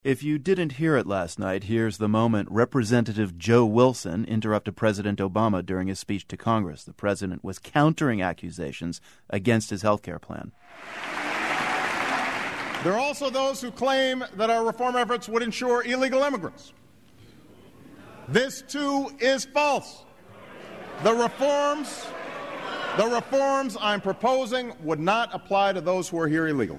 If you didn't hear it last night, here's the moment Representative Joe Wilson interrupted President Obama during his speech to Congress. The president was countering accusations against his health care plan. There are also those who claim that our reform efforts would ensure illegal immigrants. This, too, is false. The reforms I'm proposing would not apply to those who are here illegally.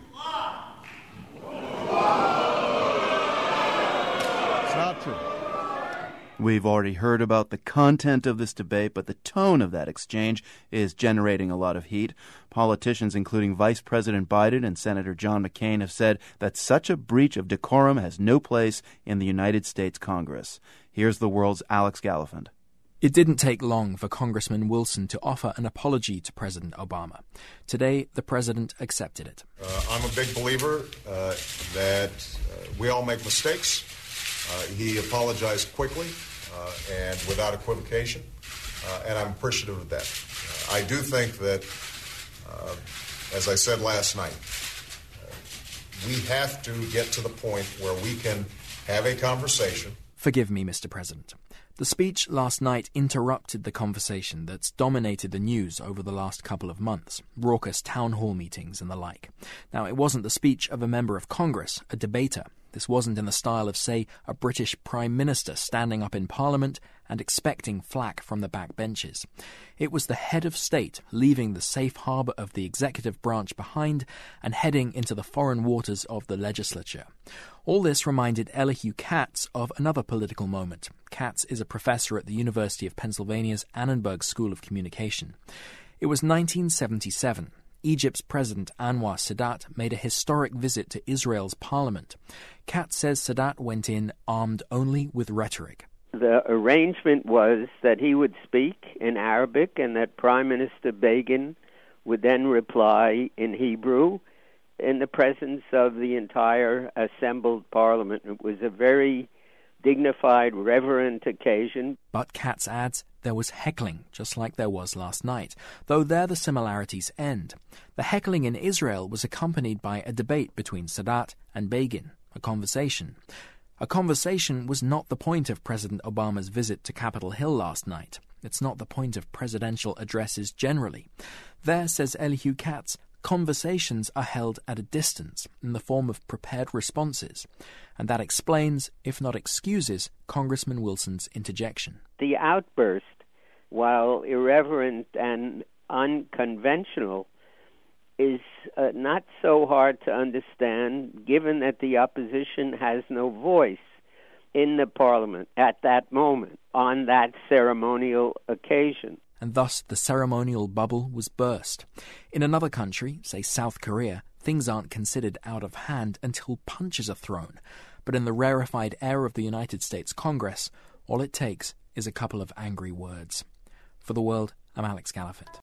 It's not true. We've already heard about the content of this debate, but the tone of that exchange is generating a lot of heat. Politicians, including Vice President Biden and Senator John McCain, have said that such a breach of decorum has no place in the United States Congress. Here's the world's Alex Gallafand. It didn't take long for Congressman Wilson to offer an apology to President Obama. Today, the president accepted it. I'm a big believer that we all make mistakes. He apologized quickly and without equivocation, and I'm appreciative of that. I do think that, as I said last night, we have to get to the point where we can have a conversation. Forgive me, Mr. President. The speech last night interrupted the conversation that's dominated the news over the last couple of months, raucous town hall meetings and the like. Now, it wasn't the speech of a member of Congress, a debater. This wasn't in the style of, say, a British Prime Minister standing up in Parliament and expecting flack from the backbenches. It was the head of state leaving the safe harbour of the executive branch behind and heading into the foreign waters of the legislature. All this reminded Elihu Katz of another political moment. Katz is a professor at the University of Pennsylvania's Annenberg School of Communication. It was 1977. Egypt's President Anwar Sadat made a historic visit to Israel's parliament. Katz says Sadat went in armed only with rhetoric. The arrangement was that he would speak in Arabic and that Prime Minister Begin would then reply in Hebrew in the presence of the entire assembled parliament. It was a very dignified, reverent occasion. But Katz adds there was heckling, just like there was last night, though there the similarities end. The heckling in Israel was accompanied by a debate between Sadat and Begin, a conversation. A conversation was not the point of President Obama's visit to Capitol Hill last night. It's not the point of presidential addresses generally. There, says Elihu Katz, conversations are held at a distance in the form of prepared responses, and that explains, if not excuses, Congressman Wilson's interjection. The outburst, while irreverent and unconventional, is not so hard to understand, given that the opposition has no voice in the parliament at that moment, on that ceremonial occasion. And thus the ceremonial bubble was burst. In another country, say South Korea, things aren't considered out of hand until punches are thrown. But in the rarefied air of the United States Congress, all it takes is a couple of angry words. For The World, I'm Alex Gallafand.